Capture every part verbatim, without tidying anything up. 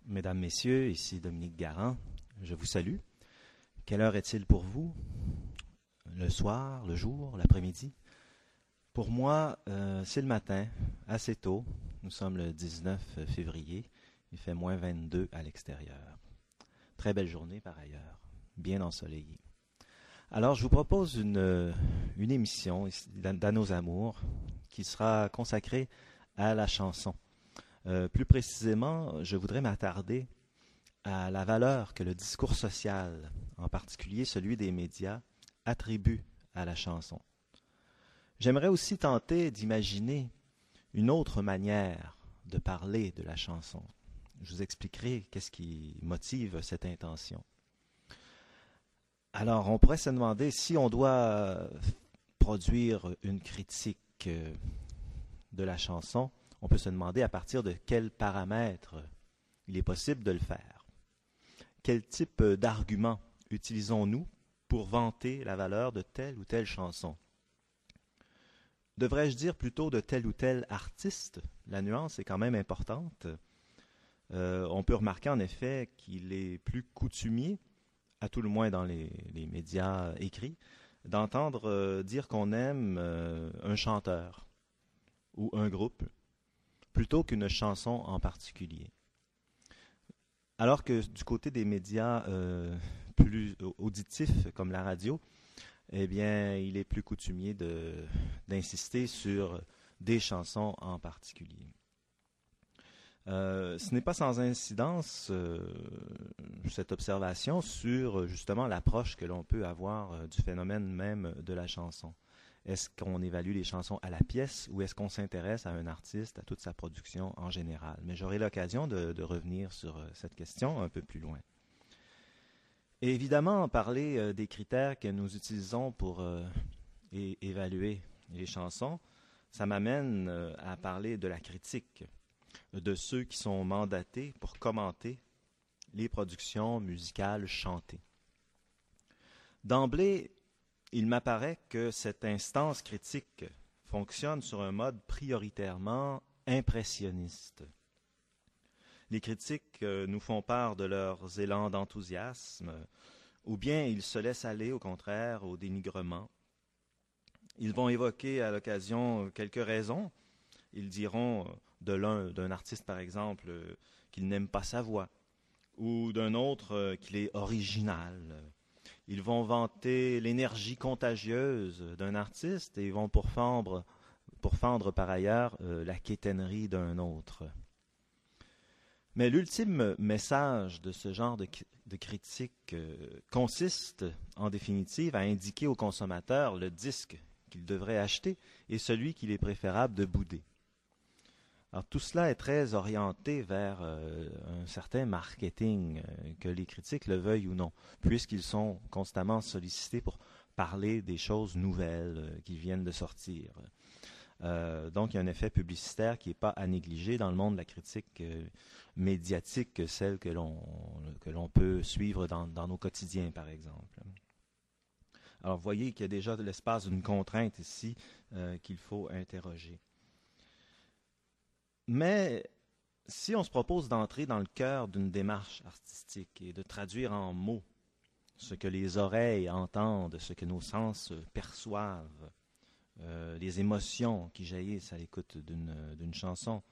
Mesdames, Messieurs, ici Dominique Garand, je vous salue. Quelle heure est-il pour vous? Le soir, le jour, l'après-midi? Pour moi, euh, c'est le matin, assez tôt. Nous sommes le dix-neuf février. Il fait moins vingt-deux à l'extérieur. Très belle journée par ailleurs, bien ensoleillée. Alors, je vous propose une, une émission dans nos amours qui sera consacrée à la chanson. Euh, plus précisément, je voudrais m'attarder à la valeur que le discours social, en particulier celui des médias, attribue à la chanson. J'aimerais aussi tenter d'imaginer une autre manière de parler de la chanson. Je vous expliquerai qu'est-ce qui motive cette intention. Alors, on pourrait se demander si on doit produire une critique de la chanson. On peut se demander à partir de quels paramètres il est possible de le faire. Quel type d'arguments utilisons-nous pour vanter la valeur de telle ou telle chanson? Devrais-je dire plutôt de tel ou tel artiste? La nuance est quand même importante. Euh, on peut remarquer en effet qu'il est plus coutumier, à tout le moins dans les, les médias écrits, d'entendre euh, dire qu'on aime euh, un chanteur ou un groupe, plutôt qu'une chanson en particulier. Alors que du côté des médias euh, plus auditifs, comme la radio, eh bien, il est plus coutumier de, d'insister sur des chansons en particulier. Euh, ce n'est pas sans incidence, euh, cette observation, sur justement l'approche que l'on peut avoir euh, du phénomène même de la chanson. Est-ce qu'on évalue les chansons à la pièce ou est-ce qu'on s'intéresse à un artiste, à toute sa production en général? Mais j'aurai l'occasion de, de revenir sur cette question un peu plus loin. Et évidemment, parler euh, des critères que nous utilisons pour euh, é- évaluer les chansons, ça m'amène euh, à parler de la critique, de ceux qui sont mandatés pour commenter les productions musicales chantées. D'emblée, il m'apparaît que cette instance critique fonctionne sur un mode prioritairement impressionniste. Les critiques euh, nous font part de leurs élans d'enthousiasme, ou bien ils se laissent aller, au contraire, au dénigrement. Ils vont évoquer à l'occasion quelques raisons. Ils diront de l'un, d'un artiste par exemple, euh, qu'il n'aime pas sa voix, ou d'un autre euh, qu'il est original. Ils vont vanter l'énergie contagieuse d'un artiste et ils vont pourfendre, pourfendre par ailleurs euh, la quétainerie d'un autre. Mais l'ultime message de ce genre de, de critique euh, consiste, en définitive, à indiquer au consommateur le disque qu'il devrait acheter et celui qu'il est préférable de bouder. Alors tout cela est très orienté vers euh, un certain marketing, euh, que les critiques le veuillent ou non, puisqu'ils sont constamment sollicités pour parler des choses nouvelles euh, qui viennent de sortir. Euh, donc il y a un effet publicitaire qui n'est pas à négliger dans le monde de la critique euh, médiatique, que celle que l'on, que l'on peut suivre dans, dans nos quotidiens, par exemple. Alors vous voyez qu'il y a déjà de l'espace d'une contrainte ici euh, qu'il faut interroger. Mais si on se propose d'entrer dans le cœur d'une démarche artistique et de traduire en mots ce que les oreilles entendent, ce que nos sens perçoivent, euh, les émotions qui jaillissent à l'écoute d'une, d'une chanson,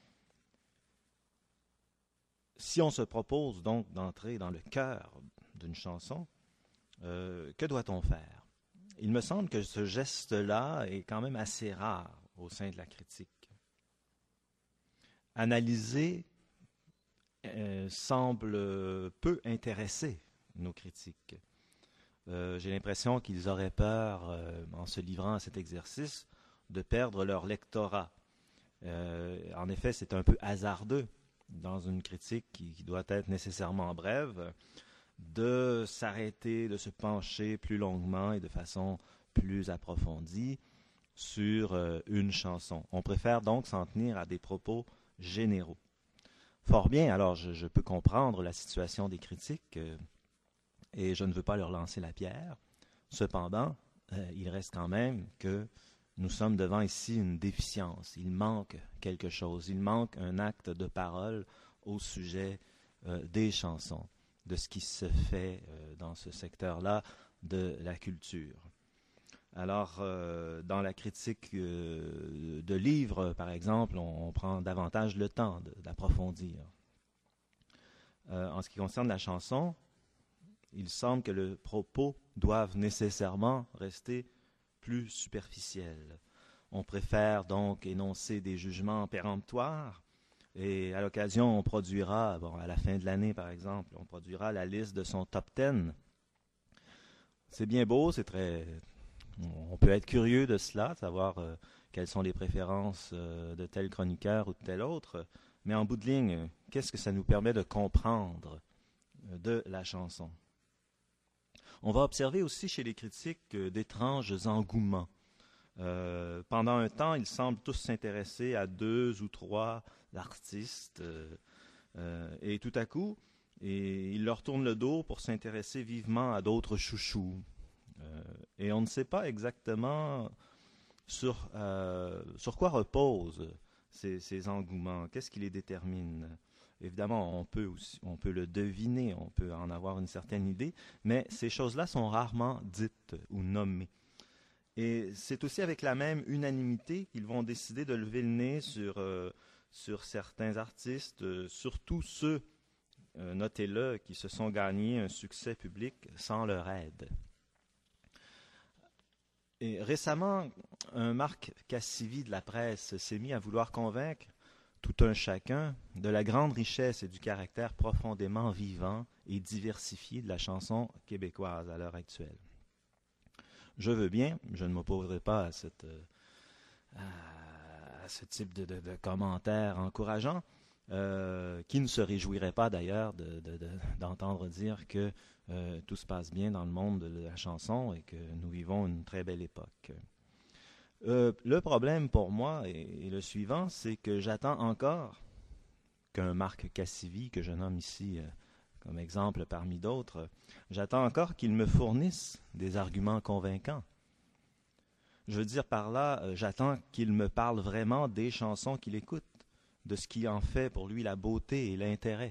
si on se propose donc d'entrer dans le cœur d'une chanson, euh, que doit-on faire? Il me semble que ce geste-là est quand même assez rare au sein de la critique. Analyser euh, semble peu intéresser nos critiques. Euh, j'ai l'impression qu'ils auraient peur, euh, en se livrant à cet exercice, de perdre leur lectorat. Euh, en effet, c'est un peu hasardeux, dans une critique qui, qui doit être nécessairement brève, de s'arrêter, de se pencher plus longuement et de façon plus approfondie sur euh, une chanson. On préfère donc s'en tenir à des propos généraux. Fort bien, alors je, je peux comprendre la situation des critiques euh, et je ne veux pas leur lancer la pierre. Cependant, euh, il reste quand même que nous sommes devant ici une déficience. Il manque quelque chose. Il manque un acte de parole au sujet euh, des chansons, de ce qui se fait euh, dans ce secteur-là de la culture. Alors, euh, dans la critique euh, de livres, par exemple, on, on prend davantage le temps de, d'approfondir. Euh, en ce qui concerne la chanson, il semble que le propos doive nécessairement rester plus superficiel. On préfère donc énoncer des jugements péremptoires et à l'occasion, on produira, bon, à la fin de l'année par exemple, on produira la liste de son top dix. C'est bien beau, c'est très... On peut être curieux de cela, de savoir euh, quelles sont les préférences euh, de tel chroniqueur ou de tel autre, mais en bout de ligne, qu'est-ce que ça nous permet de comprendre euh, de la chanson? On va observer aussi chez les critiques euh, d'étranges engouements. Euh, pendant un temps, ils semblent tous s'intéresser à deux ou trois artistes, euh, euh, et tout à coup, et ils leur tournent le dos pour s'intéresser vivement à d'autres chouchous. Euh, et on ne sait pas exactement sur, euh, sur quoi reposent ces, ces engouements, qu'est-ce qui les détermine. Évidemment, on peut, aussi, on peut le deviner, on peut en avoir une certaine idée, mais ces choses-là sont rarement dites ou nommées. Et c'est aussi avec la même unanimité qu'ils vont décider de lever le nez sur, euh, sur certains artistes, euh, surtout ceux, euh, notez-le, qui se sont gagnés un succès public sans leur aide. Et récemment, un Marc Cassivi de la presse s'est mis à vouloir convaincre tout un chacun de la grande richesse et du caractère profondément vivant et diversifié de la chanson québécoise à l'heure actuelle. Je veux bien, je ne m'opposerai pas à, cette, à ce type de, de, de commentaires encourageants, euh, qui ne se réjouirait pas d'ailleurs de, de, de, d'entendre dire que euh, tout se passe bien dans le monde de la chanson et que nous vivons une très belle époque. Euh, le problème pour moi est, est le suivant, c'est que j'attends encore qu'un Marc Cassivi, que je nomme ici euh, comme exemple parmi d'autres, j'attends encore qu'il me fournisse des arguments convaincants. Je veux dire par là, euh, j'attends qu'il me parle vraiment des chansons qu'il écoute, de ce qui en fait pour lui la beauté et l'intérêt.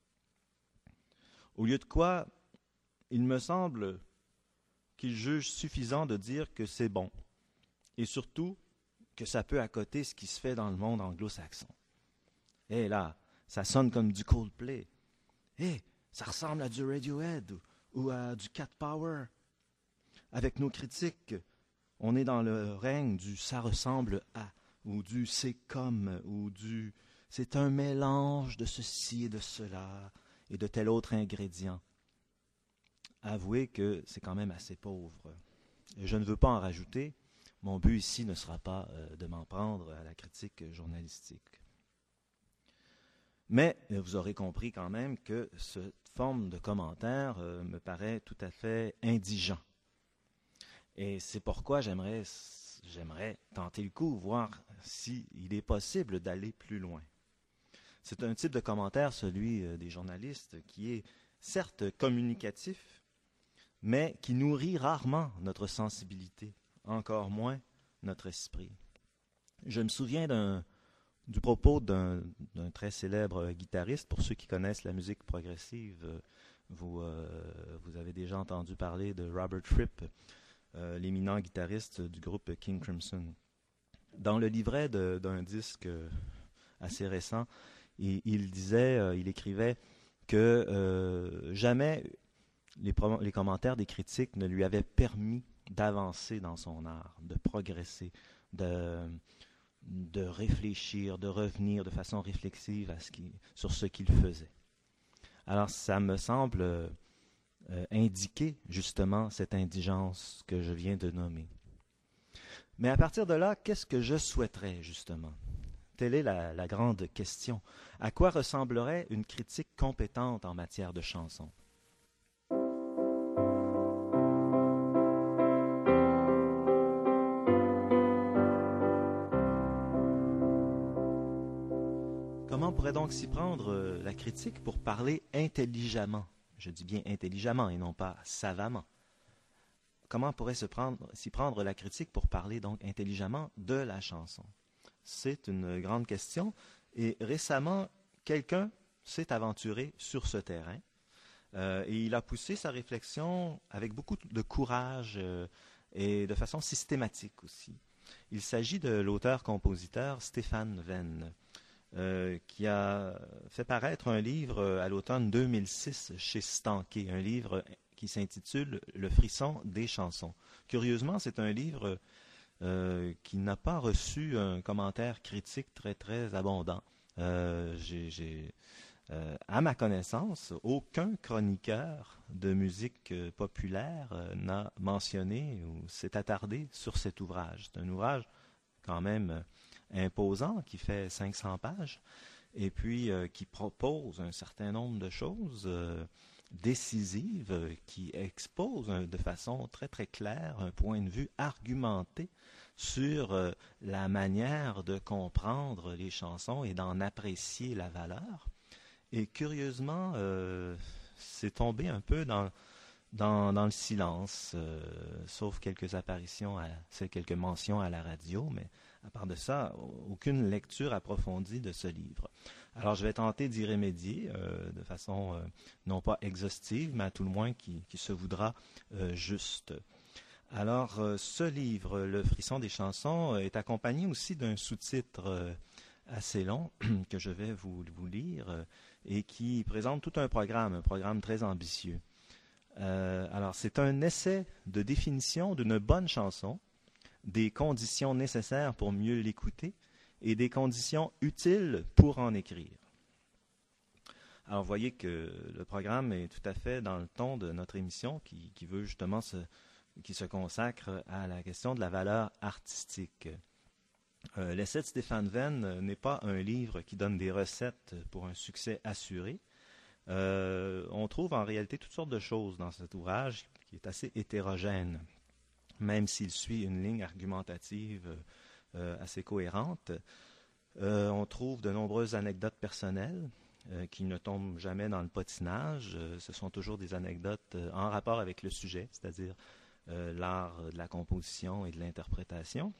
Au lieu de quoi, il me semble qu'il juge suffisant de dire que c'est bon, et surtout que ça peut accoter ce qui se fait dans le monde anglo-saxon. Et là, ça sonne comme du Coldplay. Hé, ça ressemble à du Radiohead ou, ou à du Cat Power. Avec nos critiques, on est dans le règne du ça ressemble à, ou du c'est comme, ou du c'est un mélange de ceci et de cela, et de tel autre ingrédient. Avouez que c'est quand même assez pauvre. Et je ne veux pas en rajouter. Mon but ici ne sera pas euh, de m'en prendre à la critique journalistique. Mais vous aurez compris quand même que cette forme de commentaire euh, me paraît tout à fait indigent. Et c'est pourquoi j'aimerais, j'aimerais tenter le coup, voir s'il est possible d'aller plus loin. C'est un type de commentaire, celui euh, des journalistes, qui est certes communicatif, mais qui nourrit rarement notre sensibilité, encore moins notre esprit. Je me souviens d'un, du propos d'un, d'un très célèbre guitariste. Pour ceux qui connaissent la musique progressive, vous, euh, vous avez déjà entendu parler de Robert Fripp, euh, l'éminent guitariste du groupe King Crimson. Dans le livret de, d'un disque assez récent, il, il disait, euh, il écrivait que euh, jamais les, pro- les commentaires des critiques ne lui avaient permis d'avancer dans son art, de progresser, de, de réfléchir, de revenir de façon réflexive à ce qui, sur ce qu'il faisait. Alors ça me semble euh, indiquer justement cette indigence que je viens de nommer. Mais à partir de là, qu'est-ce que je souhaiterais justement? Telle est la, la grande question. À quoi ressemblerait une critique compétente en matière de chansons? Comment pourrait donc s'y prendre euh, la critique pour parler intelligemment? Je dis bien intelligemment et non pas savamment. Comment pourrait se prendre, s'y prendre la critique pour parler donc intelligemment de la chanson? C'est une grande question. Et récemment, quelqu'un s'est aventuré sur ce terrain euh, et il a poussé sa réflexion avec beaucoup de courage euh, et de façon systématique aussi. Il s'agit de l'auteur-compositeur Stéphane Venn, euh, qui a fait paraître un livre à l'automne deux mille six chez Stanké, un livre qui s'intitule « Le frisson des chansons ». Curieusement, c'est un livre euh, qui n'a pas reçu un commentaire critique très, très abondant. Euh, j'ai, j'ai, euh, à ma connaissance, aucun chroniqueur de musique euh, populaire euh, n'a mentionné ou s'est attardé sur cet ouvrage. C'est un ouvrage quand même euh, imposant, qui fait cinq cents pages, et puis euh, qui propose un certain nombre de choses euh, décisives, euh, qui exposent euh, de façon très très claire un point de vue argumenté sur euh, la manière de comprendre les chansons et d'en apprécier la valeur. Et curieusement, euh, c'est tombé un peu dans, dans, dans le silence, euh, sauf quelques apparitions, à, quelques mentions à la radio, mais à part de ça, aucune lecture approfondie de ce livre. Alors je vais tenter d'y remédier euh, de façon euh, non pas exhaustive, mais à tout le moins qui, qui se voudra euh, juste. Alors, euh, ce livre, Le frisson des chansons, euh, est accompagné aussi d'un sous-titre euh, assez long que je vais vous, vous lire euh, et qui présente tout un programme, un programme très ambitieux. Euh, alors, c'est un essai de définition d'une bonne chanson, des conditions nécessaires pour mieux l'écouter et des conditions utiles pour en écrire. Alors, vous voyez que le programme est tout à fait dans le ton de notre émission qui, qui veut justement se... qui se consacre à la question de la valeur artistique. Euh, L'essai de Stéphane Venn n'est pas un livre qui donne des recettes pour un succès assuré. Euh, on trouve en réalité toutes sortes de choses dans cet ouvrage qui est assez hétérogène, même s'il suit une ligne argumentative euh, assez cohérente. Euh, on trouve de nombreuses anecdotes personnelles euh, qui ne tombent jamais dans le potinage. Euh, ce sont toujours des anecdotes euh, en rapport avec le sujet, c'est-à-dire Euh, l'art de la composition et de l'interprétation.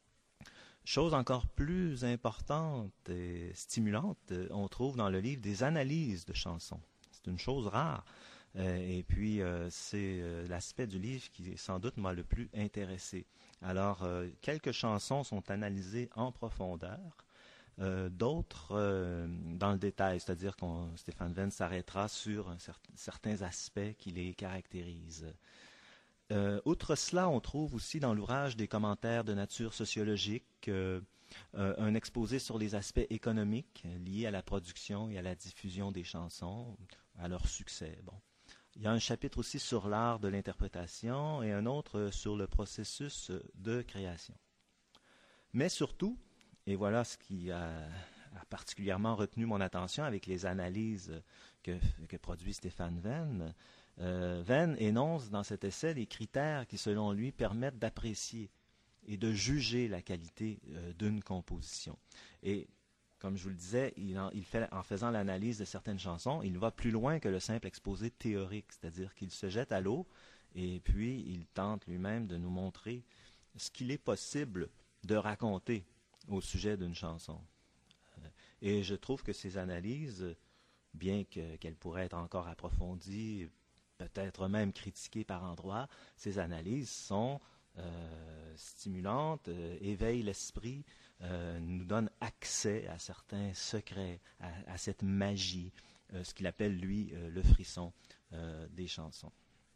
Chose encore plus importante et stimulante, euh, on trouve dans le livre des analyses de chansons. C'est une chose rare. Euh, et puis, euh, c'est euh, l'aspect du livre qui, sans doute, m'a le plus intéressé. Alors, euh, quelques chansons sont analysées en profondeur. Euh, d'autres euh, dans le détail, c'est-à-dire que Stéphane Venn s'arrêtera sur un cer- certains aspects qui les caractérisent. Euh, outre cela, on trouve aussi dans l'ouvrage des commentaires de nature sociologique, euh, euh, un exposé sur les aspects économiques liés à la production et à la diffusion des chansons, à leur succès. Bon. Il y a un chapitre aussi sur l'art de l'interprétation et un autre sur le processus de création. Mais surtout, et voilà ce qui a, a particulièrement retenu mon attention avec les analyses que, que produit Stéphane Venn, Euh, Venn énonce dans cet essai les critères qui, selon lui, permettent d'apprécier et de juger la qualité euh, d'une composition. Et, comme je vous le disais, il en, il fait, en faisant l'analyse de certaines chansons, il va plus loin que le simple exposé théorique, c'est-à-dire qu'il se jette à l'eau et puis il tente lui-même de nous montrer ce qu'il est possible de raconter au sujet d'une chanson. Euh, et je trouve que ces analyses, bien que, qu'elles pourraient être encore approfondies, peut-être même critiquées par endroits, ces analyses sont euh, stimulantes, euh, éveillent l'esprit, euh, nous donnent accès à certains secrets, à, à cette magie, euh, ce qu'il appelle, lui, euh, le frisson euh, des chansons.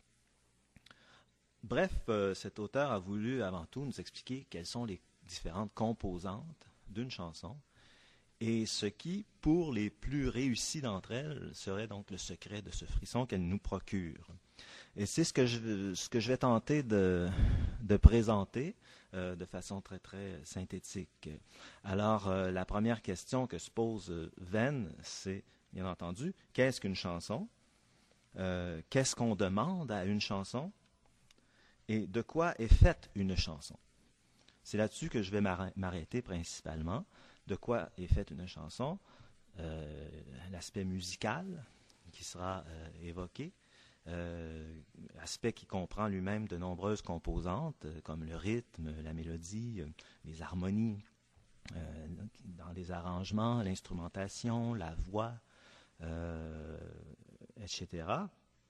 Bref, euh, cet auteur a voulu avant tout nous expliquer quelles sont les différentes composantes d'une chanson, et ce qui, pour les plus réussies d'entre elles, serait donc le secret de ce frisson qu'elle nous procure. Et c'est ce que je, ce que je vais tenter de, de présenter euh, de façon très, très synthétique. Alors, euh, la première question que se pose euh, Venn, c'est, bien entendu, qu'est-ce qu'une chanson? Euh, qu'est-ce qu'on demande à une chanson? Et de quoi est faite une chanson? C'est là-dessus que je vais m'arrêter principalement. De quoi est faite une chanson, euh, l'aspect musical qui sera euh, évoqué, euh, aspect qui comprend lui-même de nombreuses composantes, euh, comme le rythme, la mélodie, euh, les harmonies, euh, dans les arrangements, l'instrumentation, la voix, euh, et cetera.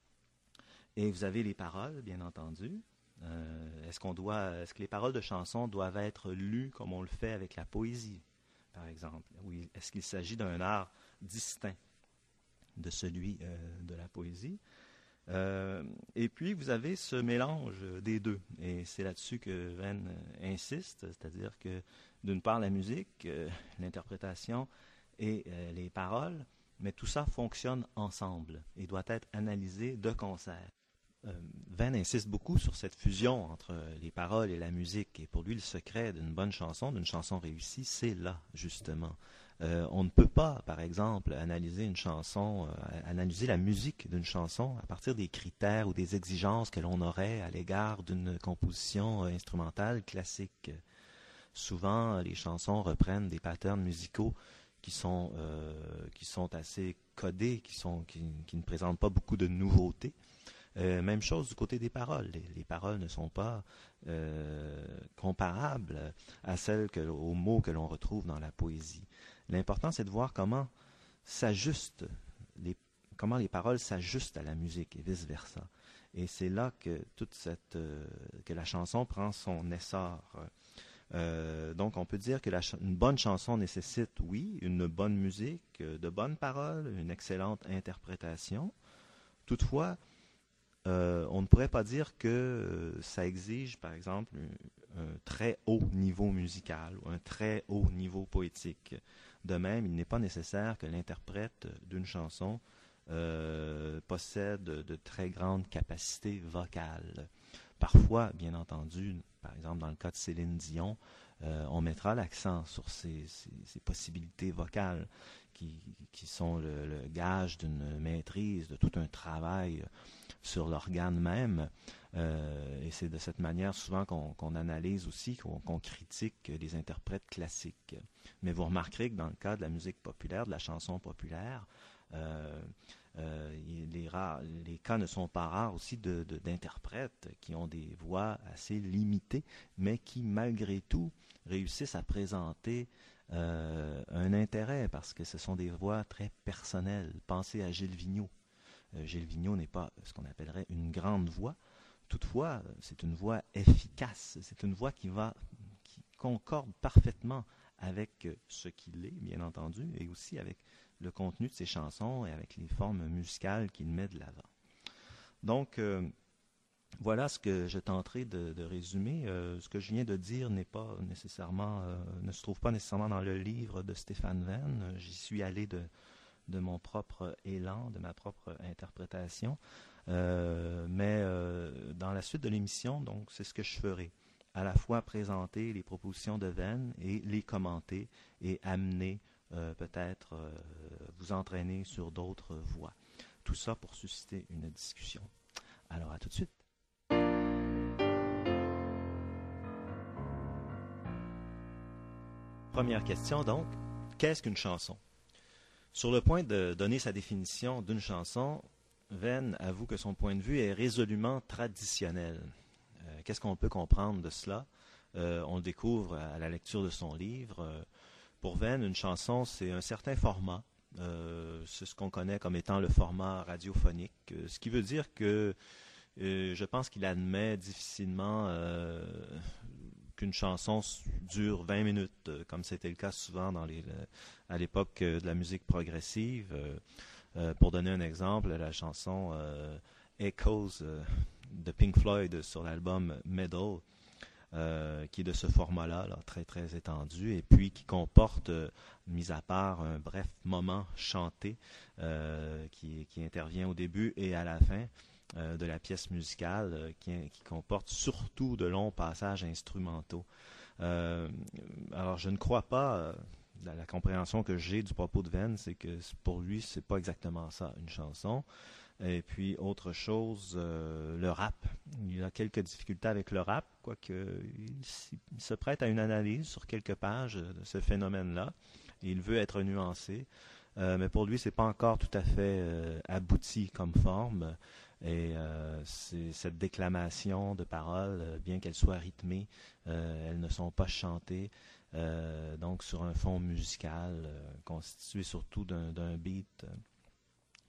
Et vous avez les paroles, bien entendu. Euh, est-ce qu'on doit, est-ce que les paroles de chansons doivent être lues comme on le fait avec la poésie, par exemple? Ou est-ce qu'il s'agit d'un art distinct de celui euh, de la poésie? Euh, et puis, vous avez ce mélange des deux. Et c'est là-dessus que Venn insiste, c'est-à-dire que, d'une part, la musique, euh, l'interprétation et euh, les paroles, mais tout ça fonctionne ensemble et doit être analysé de concert. Euh, Venn insiste beaucoup sur cette fusion entre les paroles et la musique. Et pour lui, le secret d'une bonne chanson, d'une chanson réussie, c'est là, justement. Euh, on ne peut pas, par exemple, analyser une chanson, euh, analyser la musique d'une chanson à partir des critères ou des exigences que l'on aurait à l'égard d'une composition euh, instrumentale classique. Souvent, les chansons reprennent des patterns musicaux qui sont, euh, qui sont assez codés, qui, sont, qui, qui ne présentent pas beaucoup de nouveautés. Euh, même chose du côté des paroles. Les, les paroles ne sont pas euh, comparables à celles que, aux mots que l'on retrouve dans la poésie. L'important, c'est de voir comment s'ajustent les, comment les paroles s'ajustent à la musique et vice-versa. Et c'est là que toute cette euh, que la chanson prend son essor. Euh, donc, on peut dire que la ch- une bonne chanson nécessite, oui, une bonne musique, de bonnes paroles, une excellente interprétation. Toutefois, Euh, on ne pourrait pas dire que euh, ça exige, par exemple, un, un très haut niveau musical ou un très haut niveau poétique. De même, il n'est pas nécessaire que l'interprète d'une chanson euh, possède de très grandes capacités vocales. Parfois, bien entendu, par exemple dans le cas de Céline Dion, euh, on mettra l'accent sur ces, ces, ces possibilités vocales qui, qui sont le, le gage d'une maîtrise, de tout un travail sur l'organe même. Euh, et c'est de cette manière souvent qu'on, qu'on analyse aussi, qu'on, qu'on critique les interprètes classiques. Mais vous remarquerez que dans le cas de la musique populaire, de la chanson populaire, euh, euh, les, rares, les cas ne sont pas rares aussi de, de, d'interprètes qui ont des voix assez limitées, mais qui malgré tout réussissent à présenter euh, un intérêt parce que ce sont des voix très personnelles. Pensez à Gilles Vigneault. Euh, Gilles Vigneault n'est pas ce qu'on appellerait une grande voix. Toutefois, c'est une voix efficace. C'est une voix qui va, qui concorde parfaitement avec ce qu'il est, bien entendu, et aussi avec le contenu de ses chansons et avec les formes musicales qu'il met de l'avant. Donc, euh, voilà ce que je tenterai de, de résumer. Euh, ce que je viens de dire n'est pas nécessairement, euh, ne se trouve pas nécessairement dans le livre de Stéphane Venn. J'y suis allé de de mon propre élan, de ma propre interprétation. Euh, mais euh, dans la suite de l'émission, donc, c'est ce que je ferai. À la fois présenter les propositions de Venn et les commenter et amener euh, peut-être euh, vous entraîner sur d'autres voies. Tout ça pour susciter une discussion. Alors, à tout de suite. Première question, donc. Qu'est-ce qu'une chanson? Sur le point de donner sa définition d'une chanson, Venn avoue que son point de vue est résolument traditionnel. Euh, qu'est-ce qu'on peut comprendre de cela? Euh, on le découvre à la lecture de son livre. Euh, pour Venn, une chanson, c'est un certain format. Euh, c'est ce qu'on connaît comme étant le format radiophonique. Euh, ce qui veut dire que euh, je pense qu'il admet difficilement euh, qu'une chanson dure vingt minutes, euh, comme c'était le cas souvent dans les, le, à l'époque euh, de la musique progressive. Euh, euh, pour donner un exemple, la chanson euh, Echoes euh, de Pink Floyd sur l'album Meddle, euh, qui est de ce format-là, là, très très étendu, et puis qui comporte, euh, mis à part un bref moment chanté euh, qui, qui intervient au début et à la fin euh, de la pièce musicale, euh, qui, qui comporte surtout de longs passages instrumentaux. Euh, alors je ne crois pas, euh, la, la compréhension que j'ai du propos de Venn, c'est que pour lui, c'est pas exactement ça, une chanson. Et puis, autre chose, euh, le rap. Il a quelques difficultés avec le rap, quoique il, il se prête à une analyse sur quelques pages de ce phénomène-là. Et il veut être nuancé. Euh, mais pour lui, c'est pas encore tout à fait euh, abouti comme forme. Et euh, c'est cette déclamation de paroles, euh, bien qu'elles soient rythmées, euh, elles ne sont pas chantées. Euh, donc, sur un fond musical, euh, constitué surtout d'un, d'un beat... Euh,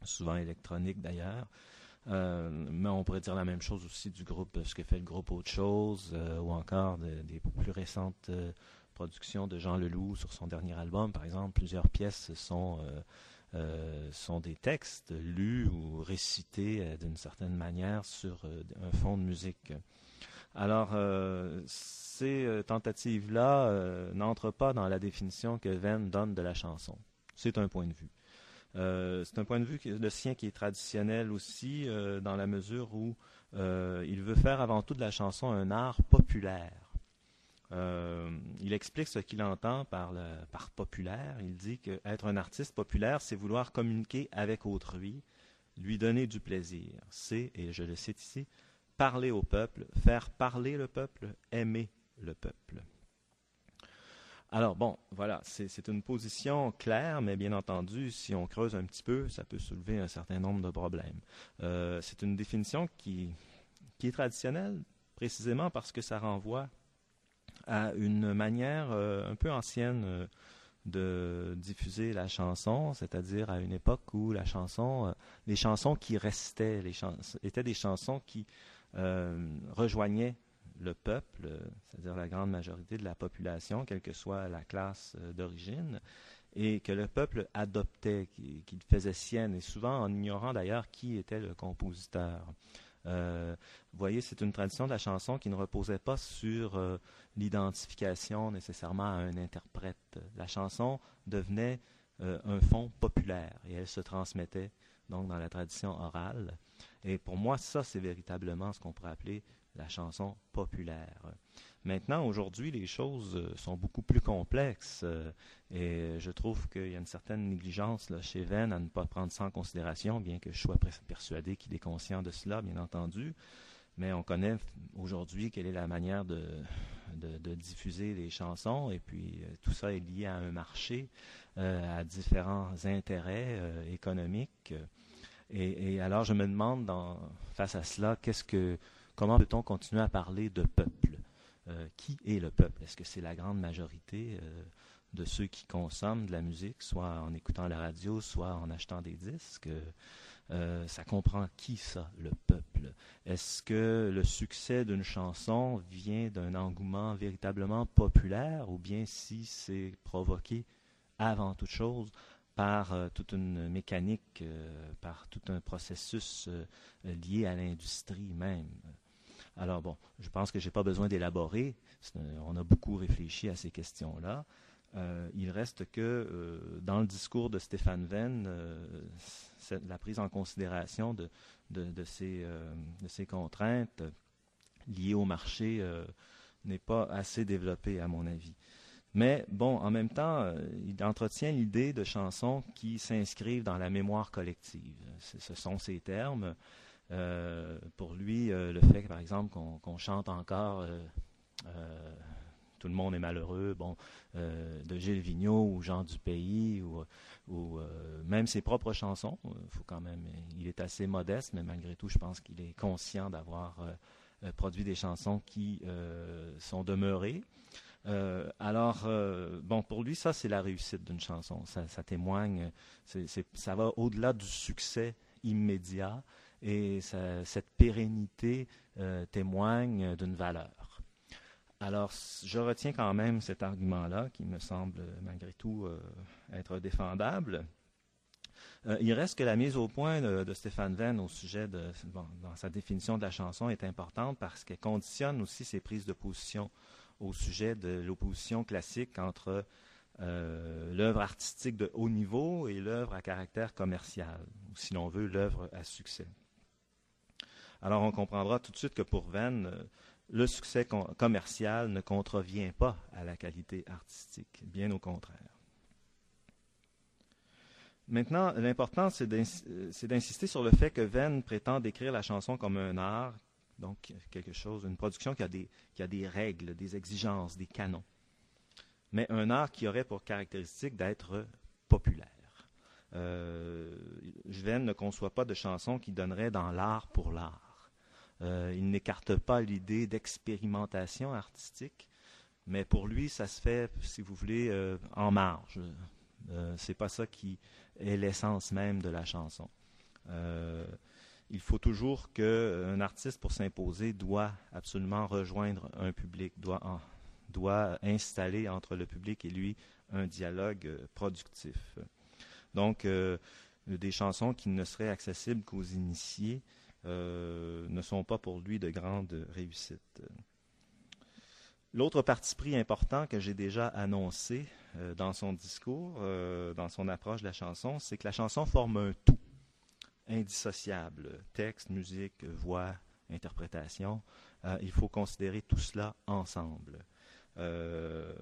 souvent électronique d'ailleurs. Euh, mais on pourrait dire la même chose aussi du groupe, ce que fait le groupe Autre Chose, euh, ou encore de, des plus récentes euh, productions de Jean Leloup sur son dernier album, par exemple. Plusieurs pièces sont, euh, euh, sont des textes lus ou récités euh, d'une certaine manière sur euh, un fond de musique. Alors, euh, ces euh, tentatives-là euh, n'entrent pas dans la définition que Venn donne de la chanson. C'est un point de vue. Euh, c'est un point de vue, qui, le sien, qui est traditionnel aussi, euh, dans la mesure où euh, il veut faire avant tout de la chanson un art populaire. Euh, il explique ce qu'il entend par, le, par populaire. Il dit qu'être un artiste populaire, c'est vouloir communiquer avec autrui, lui donner du plaisir. C'est, et je le cite ici, parler au peuple, faire parler le peuple, aimer le peuple. Alors bon, voilà, c'est, c'est une position claire, mais bien entendu, si on creuse un petit peu, ça peut soulever un certain nombre de problèmes. Euh, c'est une définition qui, qui est traditionnelle, précisément parce que ça renvoie à une manière euh, un peu ancienne euh, de diffuser la chanson, c'est-à-dire à une époque où la chanson, euh, les chansons qui restaient, les chans- étaient des chansons qui euh, rejoignaient le peuple, c'est-à-dire la grande majorité de la population, quelle que soit la classe euh, d'origine, et que le peuple adoptait, qu'il, qu'il faisait sienne, et souvent en ignorant d'ailleurs qui était le compositeur. Euh, vous voyez, c'est une tradition de la chanson qui ne reposait pas sur euh, l'identification nécessairement à un interprète. La chanson devenait euh, un fond populaire et elle se transmettait donc dans la tradition orale. Et pour moi, ça, c'est véritablement ce qu'on pourrait appeler la chanson populaire. Maintenant, aujourd'hui, les choses euh, sont beaucoup plus complexes euh, et je trouve qu'il y a une certaine négligence là, chez Venn à ne pas prendre ça en considération, bien que je sois persuadé qu'il est conscient de cela, bien entendu. Mais on connaît aujourd'hui quelle est la manière de, de, de diffuser les chansons et puis euh, tout ça est lié à un marché, euh, à différents intérêts euh, économiques. Et, et alors, je me demande, dans, face à cela, qu'est-ce que comment peut-on continuer à parler de peuple? Euh, qui est le peuple? Est-ce que c'est la grande majorité euh, de ceux qui consomment de la musique, soit en écoutant la radio, soit en achetant des disques? Euh, ça comprend qui, ça, le peuple? Est-ce que le succès d'une chanson vient d'un engouement véritablement populaire, ou bien si c'est provoqué, avant toute chose, par euh, toute une mécanique, euh, par tout un processus euh, lié à l'industrie même? Alors bon, je pense que je n'ai pas besoin d'élaborer. C'est, on a beaucoup réfléchi à ces questions-là. Euh, il reste que euh, dans le discours de Stéphane Venn, euh, la prise en considération de, de, de, ces, euh, de ces contraintes liées au marché euh, n'est pas assez développée, à mon avis. Mais bon, en même temps, euh, il entretient l'idée de chansons qui s'inscrivent dans la mémoire collective. C'est, ce sont ces termes. Euh, pour lui, euh, le fait, par exemple, qu'on, qu'on chante encore euh, euh, Tout le monde est malheureux, bon, euh, de Gilles Vigneault ou Jean Dupays, ou, ou euh, même ses propres chansons, faut quand même, il est assez modeste, mais malgré tout, je pense qu'il est conscient d'avoir euh, produit des chansons qui euh, sont demeurées. Euh, alors, euh, bon, pour lui, ça, c'est la réussite d'une chanson. Ça, ça témoigne, c'est, c'est, ça va au-delà du succès immédiat. Et ça, cette pérennité euh, témoigne d'une valeur. Alors, je retiens quand même cet argument-là, qui me semble malgré tout euh, être défendable. Euh, il reste que la mise au point de, de Stéphane Venn au sujet de, bon, dans sa définition de la chanson est importante parce qu'elle conditionne aussi ses prises de position au sujet de l'opposition classique entre euh, l'œuvre artistique de haut niveau et l'œuvre à caractère commercial, ou si l'on veut, l'œuvre à succès. Alors, on comprendra tout de suite que pour Venn, euh, le succès com- commercial ne contrevient pas à la qualité artistique, bien au contraire. Maintenant, l'important, c'est, d'ins- c'est d'insister sur le fait que Venn prétend décrire la chanson comme un art, donc quelque chose, une production qui a des, qui a des règles, des exigences, des canons, mais un art qui aurait pour caractéristique d'être populaire. Euh, Venn ne conçoit pas de chansons qui donneraient dans l'art pour l'art. Euh, il n'écarte pas l'idée d'expérimentation artistique, mais pour lui, ça se fait, si vous voulez, euh, en marge. Euh, c'est pas ça qui est l'essence même de la chanson. Euh, il faut toujours qu'un artiste, pour s'imposer, doit absolument rejoindre un public, doit, en, doit installer entre le public et lui un dialogue euh, productif. Donc, euh, des chansons qui ne seraient accessibles qu'aux initiés euh, ne sont pas pour lui de grande réussite. L'autre parti pris important que j'ai déjà annoncé euh, dans son discours, euh, dans son approche de la chanson, c'est que la chanson forme un tout indissociable. Texte, musique, voix, interprétation. Euh, il faut considérer tout cela ensemble. Euh,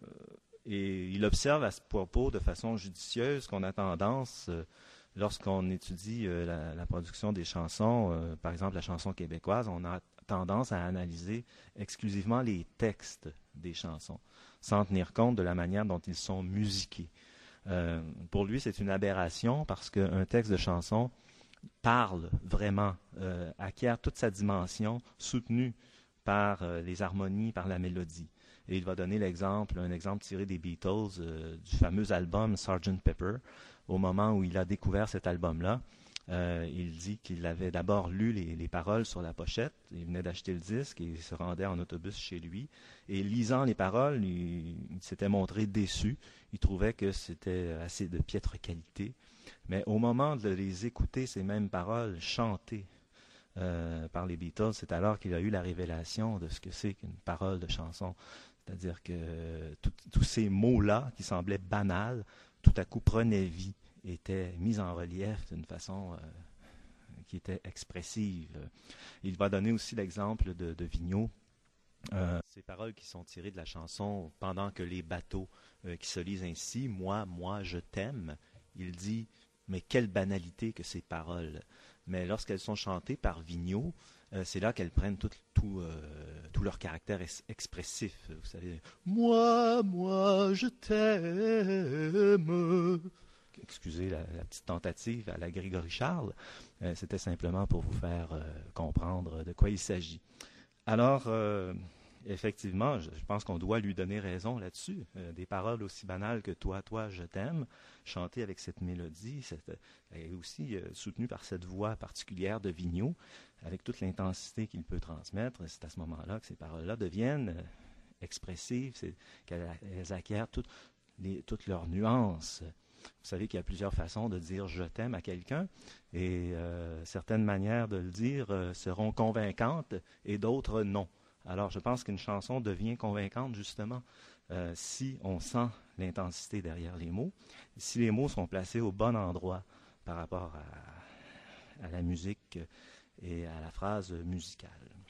et il observe à ce propos de façon judicieuse qu'on a tendance, euh, lorsqu'on étudie euh, la, la production des chansons, euh, par exemple la chanson québécoise, on a tendance à analyser exclusivement les textes des chansons, sans tenir compte de la manière dont ils sont musiqués. Euh, pour lui, c'est une aberration parce qu'un texte de chanson parle vraiment, euh, acquiert toute sa dimension, soutenue par euh, les harmonies, par la mélodie. Et il va donner l'exemple, un exemple tiré des Beatles, euh, du fameux album sergeant Pepper. Au moment où il a découvert cet album-là, Euh, il dit qu'il avait d'abord lu les, les paroles sur la pochette. Il venait d'acheter le disque et il se rendait en autobus chez lui. Et lisant les paroles, il, il s'était montré déçu. Il trouvait que c'était assez de piètre qualité. Mais au moment de les écouter, ces mêmes paroles chantées euh, par les Beatles, c'est alors qu'il a eu la révélation de ce que c'est qu'une parole de chanson. C'est-à-dire que tous ces mots-là, qui semblaient banals, tout à coup prenaient vie, était mise en relief d'une façon euh, qui était expressive. Il va donner aussi l'exemple de, de Vigneault. Euh, ces paroles qui sont tirées de la chanson « Pendant que les bateaux euh, qui se lisent ainsi, moi, moi, je t'aime », il dit « Mais quelle banalité que ces paroles !» Mais lorsqu'elles sont chantées par Vigneault, euh, c'est là qu'elles prennent tout, tout, euh, tout leur caractère es- expressif. Vous savez, « Moi, moi, je t'aime » Excusez la, la petite tentative à la Grégory Charles, euh, c'était simplement pour vous faire euh, comprendre de quoi il s'agit. Alors, euh, effectivement, je, je pense qu'on doit lui donner raison là-dessus. Euh, des paroles aussi banales que « Toi, toi, je t'aime », chantées avec cette mélodie, cette, et aussi euh, soutenue par cette voix particulière de Vigneault, avec toute l'intensité qu'il peut transmettre. C'est à ce moment-là que ces paroles-là deviennent euh, expressives, c'est, qu'elles elles acquièrent toutes, les, toutes leurs nuances. Vous savez qu'il y a plusieurs façons de dire « je t'aime » à quelqu'un et euh, certaines manières de le dire euh, seront convaincantes et d'autres non. Alors je pense qu'une chanson devient convaincante justement euh, si on sent l'intensité derrière les mots, si les mots sont placés au bon endroit par rapport à, à la musique et à la phrase musicale.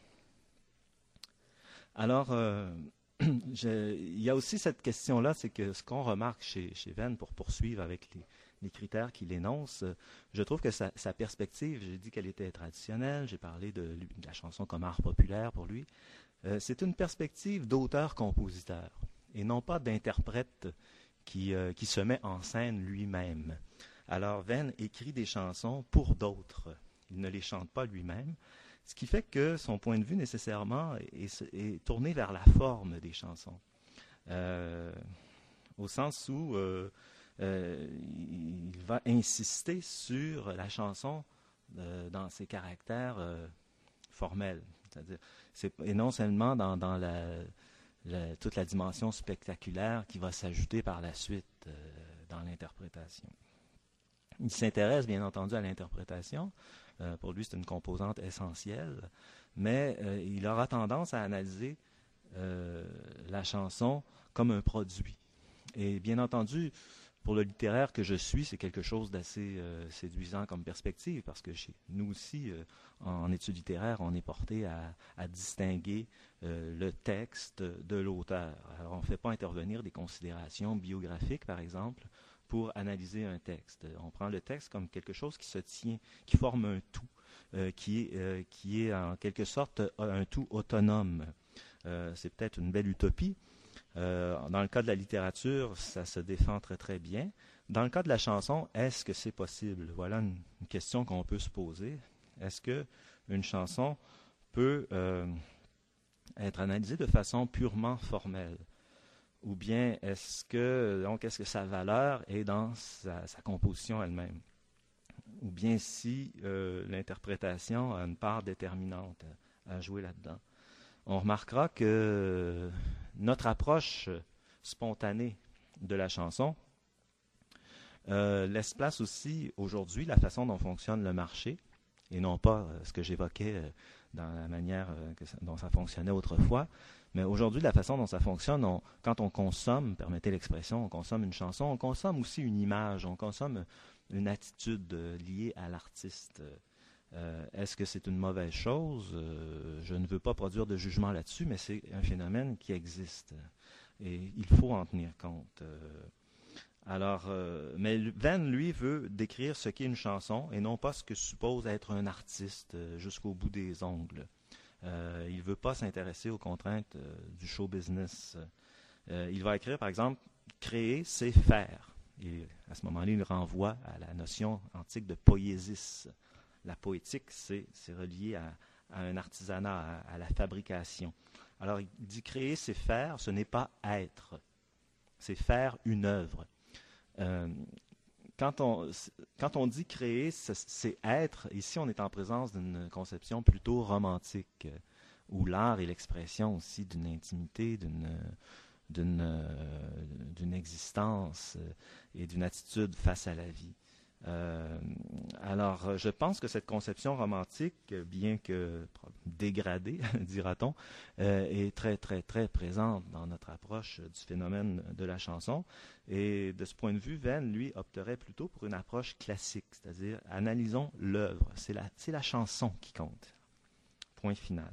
Alors, euh, Je, il y a aussi cette question-là, c'est que ce qu'on remarque chez, chez Venn, pour poursuivre avec les, les critères qu'il énonce, euh, je trouve que sa, sa perspective, j'ai dit qu'elle était traditionnelle, j'ai parlé de, de la chanson comme art populaire pour lui, euh, c'est une perspective d'auteur-compositeur et non pas d'interprète qui, euh, qui se met en scène lui-même. Alors Venn écrit des chansons pour d'autres, il ne les chante pas lui-même. Ce qui fait que son point de vue, nécessairement, est, est tourné vers la forme des chansons. Euh, au sens où euh, euh, il va insister sur la chanson euh, dans ses caractères euh, formels. C'est-à-dire, c'est, et non seulement dans, dans la, la, toute la dimension spectaculaire qui va s'ajouter par la suite euh, dans l'interprétation. Il s'intéresse, bien entendu, à l'interprétation. Euh, pour lui, c'est une composante essentielle, mais euh, il aura tendance à analyser euh, la chanson comme un produit. Et bien entendu, pour le littéraire que je suis, c'est quelque chose d'assez euh, séduisant comme perspective, parce que chez nous aussi, euh, en, en études littéraires, on est porté à, à distinguer euh, le texte de l'auteur. Alors, on ne fait pas intervenir des considérations biographiques, par exemple, pour analyser un texte. On prend le texte comme quelque chose qui se tient, qui forme un tout, euh, qui, est, euh, qui est en quelque sorte un tout autonome. Euh, c'est peut-être une belle utopie. Euh, dans le cas de la littérature, ça se défend très très bien. Dans le cas de la chanson, est-ce que c'est possible? Voilà une, une question qu'on peut se poser. Est-ce qu'une chanson peut euh, être analysée de façon purement formelle? Ou bien est-ce que, donc, est-ce que sa valeur est dans sa, sa composition elle-même? ou bien si euh, l'interprétation a une part déterminante à, à jouer là-dedans. On remarquera que notre approche spontanée de la chanson euh, laisse place aussi aujourd'hui la façon dont fonctionne le marché, et non pas euh, ce que j'évoquais euh, dans la manière euh, que ça, dont ça fonctionnait autrefois. Mais aujourd'hui, la façon dont ça fonctionne, on, quand on consomme, permettez l'expression, on consomme une chanson, on consomme aussi une image, on consomme une attitude euh, liée à l'artiste. Euh, est-ce que c'est une mauvaise chose? Euh, je ne veux pas produire de jugement là-dessus, mais c'est un phénomène qui existe. Et il faut en tenir compte. Euh, alors, euh, mais Venn, lui, veut décrire ce qu'est une chanson et non pas ce que suppose être un artiste euh, jusqu'au bout des ongles. Euh, il ne veut pas s'intéresser aux contraintes euh, du show business. Euh, il va écrire, par exemple, créer, c'est faire. Et à ce moment-là, il renvoie à la notion antique de poiesis. La poétique, c'est, c'est relié à, à un artisanat, à, à la fabrication. Alors, il dit créer, c'est faire, ce n'est pas être. C'est faire une œuvre. Euh, quand, on, quand on dit créer, c'est être. Ici, on est en présence d'une conception plutôt romantique, euh, où l'art est l'expression aussi d'une intimité, d'une, d'une, euh, d'une existence euh, et d'une attitude face à la vie. Euh, alors, je pense que cette conception romantique, bien que dégradée, dira-t-on, euh, est très, très, très présente dans notre approche du phénomène de la chanson. Et de ce point de vue, Venn, lui, opterait plutôt pour une approche classique, c'est-à-dire analysons l'œuvre. C'est la, c'est la chanson qui compte. Point final.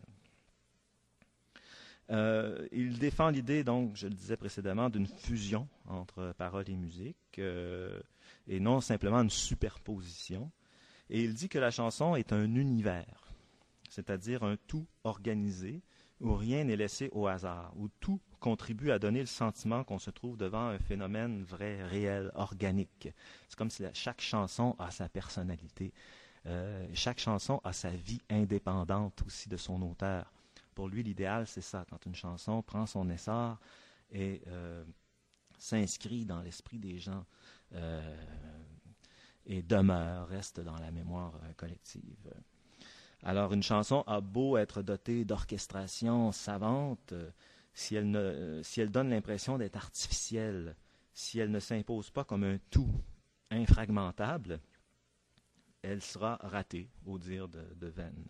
Euh, il défend l'idée, donc, je le disais précédemment, d'une fusion entre parole et musique, euh, et non simplement une superposition. Et il dit que la chanson est un univers, c'est-à-dire un tout organisé, où rien n'est laissé au hasard, où tout contribue à donner le sentiment qu'on se trouve devant un phénomène vrai, réel, organique. C'est comme si chaque chanson a sa personnalité. Euh, chaque chanson a sa vie indépendante aussi de son auteur. Pour lui, l'idéal, c'est ça, quand une chanson prend son essor et euh, s'inscrit dans l'esprit des gens euh, et demeure, reste dans la mémoire euh, collective. Alors, une chanson a beau être dotée d'orchestration savante, euh, si elle, ne, euh, si elle donne l'impression d'être artificielle, si elle ne s'impose pas comme un tout infragmentable, elle sera ratée, au dire de, de Venn.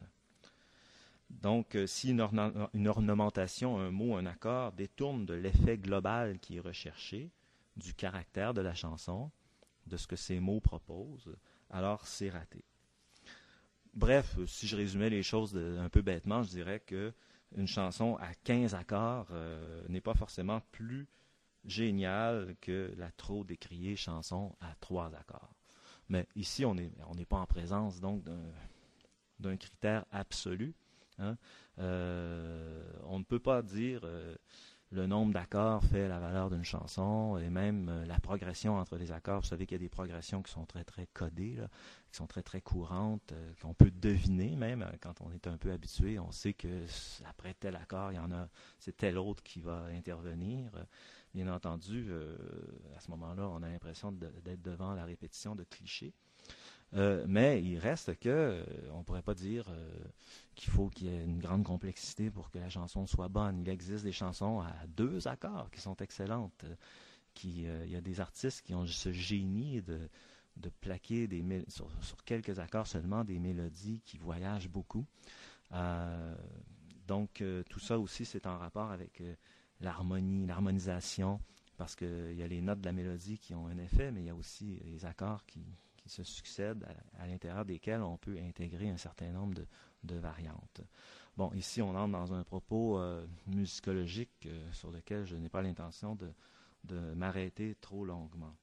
Donc, euh, si une, orna- une ornementation, un mot, un accord, détourne de l'effet global qui est recherché, du caractère de la chanson, de ce que ces mots proposent, alors c'est raté. Bref, si je résumais les choses de, un peu bêtement, je dirais que une chanson à quinze accords euh, n'est pas forcément plus géniale que la trop décriée chanson à trois accords. Mais ici, on n'est on n'est pas en présence donc d'un, d'un critère absolu. Hein? Euh, on ne peut pas dire euh, le nombre d'accords fait la valeur d'une chanson et même euh, la progression entre les accords. Vous savez qu'il y a des progressions qui sont très très codées, là, qui sont très très courantes, euh, qu'on peut deviner même quand on est un peu habitué. On sait que après tel accord, il y en a, c'est tel autre qui va intervenir. Bien entendu, euh, à ce moment-là, on a l'impression de, d'être devant la répétition de clichés. Euh, mais il reste que, euh, on ne pourrait pas dire euh, qu'il faut qu'il y ait une grande complexité pour que la chanson soit bonne. Il existe des chansons à deux accords qui sont excellentes. Euh, qui, euh, il y a des artistes qui ont ce génie de, de plaquer des mél- sur, sur quelques accords seulement des mélodies qui voyagent beaucoup. Euh, donc euh, tout ça aussi c'est en rapport avec euh, l'harmonie, l'harmonisation, parce qu'il y a les notes de la mélodie qui ont un effet, mais il y a aussi les accords qui qui se succèdent, à, à l'intérieur desquels on peut intégrer un certain nombre de, de variantes. Bon, ici, on entre dans un propos euh, musicologique euh, sur lequel je n'ai pas l'intention de, de m'arrêter trop longuement.